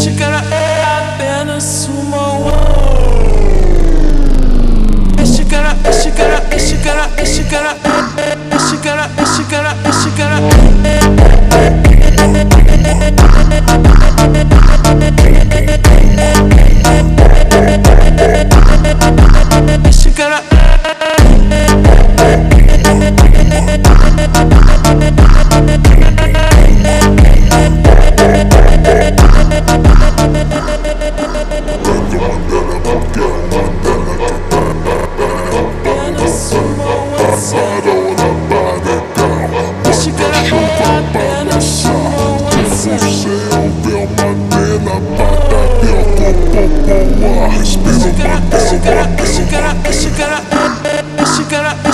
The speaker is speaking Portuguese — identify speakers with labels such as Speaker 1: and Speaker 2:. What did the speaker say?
Speaker 1: Este cara é apenas uma. Este cara, este cara, este cara, este cara, este cara, este cara, este cara. Este cara. Este cara